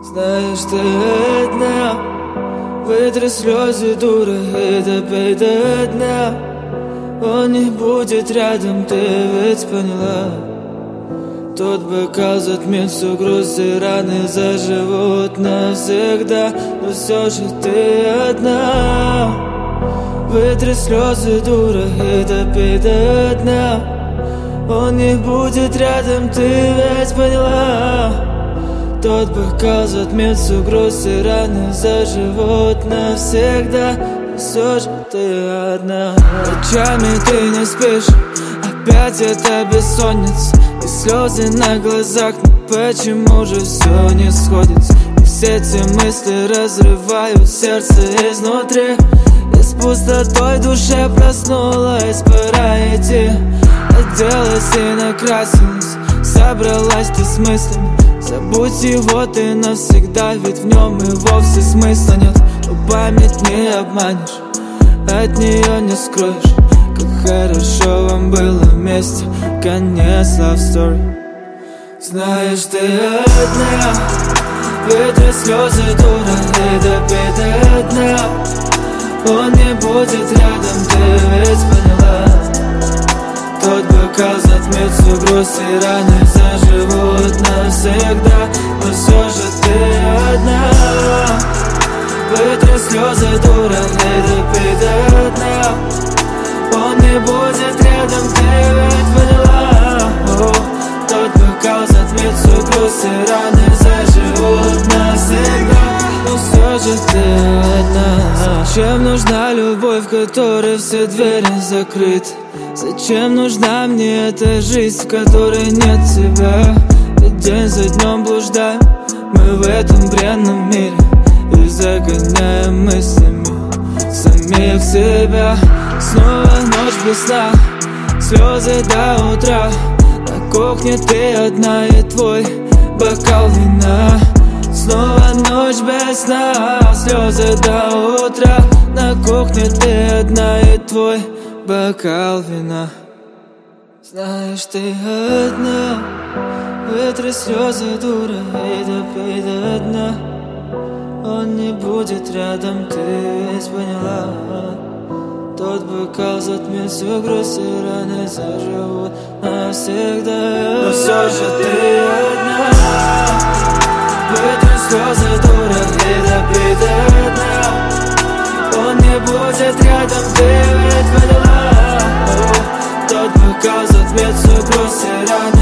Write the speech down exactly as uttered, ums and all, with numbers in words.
Знаешь, ты одна, вытри слезы, дура, и допей до дна. Он не будет рядом, ты ведь поняла. Тот бокал затмит всю грусть, и раны заживут навсегда. Но все же ты одна. Вытри слезы, дура, и допей до дна. Он не будет рядом, ты ведь поняла. Тот бокал затмит всю грусть, и раны заживут навсегда. Но все же ты одна. Ночами ты не спишь, опять это бессонница и слезы на глазах. Но почему же все не сходится? И все эти мысли разрывают сердце изнутри. И с пустотой душе проснулась, пора идти. Оделась и накрасилась, собралась ты с мыслями. Забудь его ты навсегда, ведь в нем и вовсе смысла нет. Но память не обманешь, от нее не скроешь. Как хорошо вам было вместе, конец love story. Знаешь, ты одна, вытри слезы, дура, и допей до дна. Он не будет рядом, ты ведь поняла. Тот бокал затмит всю грусть, и раны заживут навсегда. Но все же ты одна. Вытри слезы, дура, и допей до дна. Он не будет рядом, ты ведь поняла. О, тот бокал затмит всю грусть, и раны заживут навсегда. Но все же ты одна. Зачем нужна любовь, в которой все двери закрыты? Зачем нужна мне эта жизнь, в которой нет тебя? Ведь день за днем блуждаем мы в этом бренном мире и загоняем мыслями самих себя. Снова ночь без сна, слезы до утра. На кухне ты одна и твой бокал вина. Снова ночь без сна, слезы до утра. На кухне ты одна и твой бокал вина. Знаешь, ты одна, вытри слезы, дура, и допей до дна. Он не будет рядом, ты ведь поняла. Тот бокал затмит всю грусть, и раны заживут навсегда. Но все же ты одна. Вытри слезы, дура, и допей до дна. Он не будет рядом, ты ведь поняла. Тот бокал затмит всю грусть, и раны